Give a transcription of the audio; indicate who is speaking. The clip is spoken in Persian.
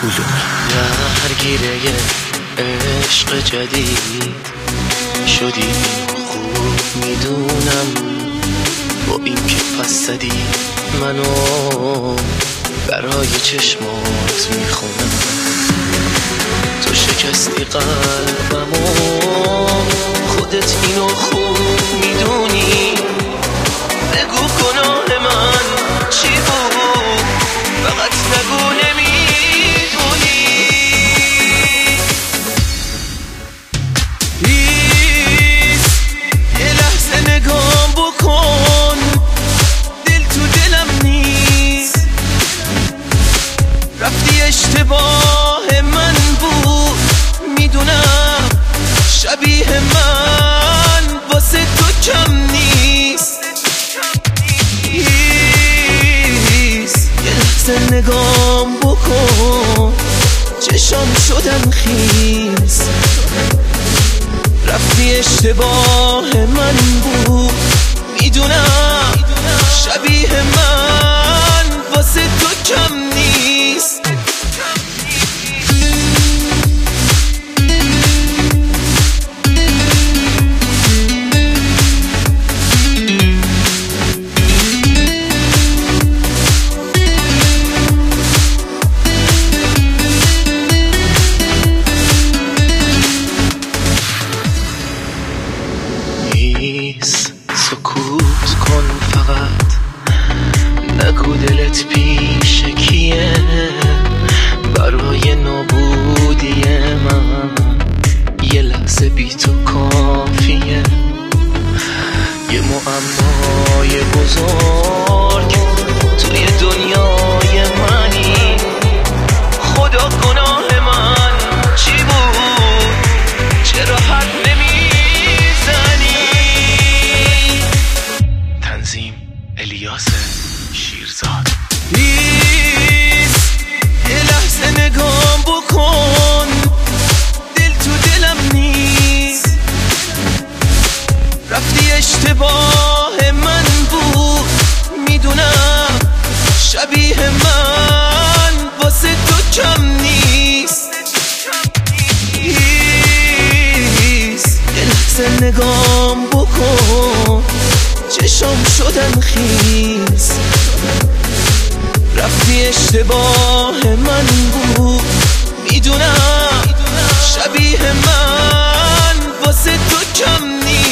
Speaker 1: درگیره عشق جدید شدی، خوب میدونم با این که پس زدی منو برای چشمات میخونم. تو شکستی قلبمو، خودت اینو خوب میدونی. بگو گناه من چی بود، فقط نگو نمیدونی. پلیز یه لحظه نگام بکن، دل تو دلم نیست. رفتی اشتباه من بود میدونم، شبیه من واسه تو کم نیست. یه لحظه نگام بکن، چشام شدن خیس. رفتی اشتباه من بود میدونم، شبیه من واسه تو کم نیست. سکوت کن فقط، نگو دلت پیش کیه. برای نابودی من یه لحظه بی تو کافیه. یه معمای بزرگ توی دنیای منی. خدا گناه من چی بود، چرا حد الیاس شیرزاد. پلیز یه لحظه نگام بکن، دل تو دلم نیست. رفتی اشتباه من بود میدونم، شبیه من واسه تو کم نیست. یه لحظه نگام بکن، چشام شدن خیس. رفتی اشتباه من بود میدونم، شبیه من واسه تو کم نیست.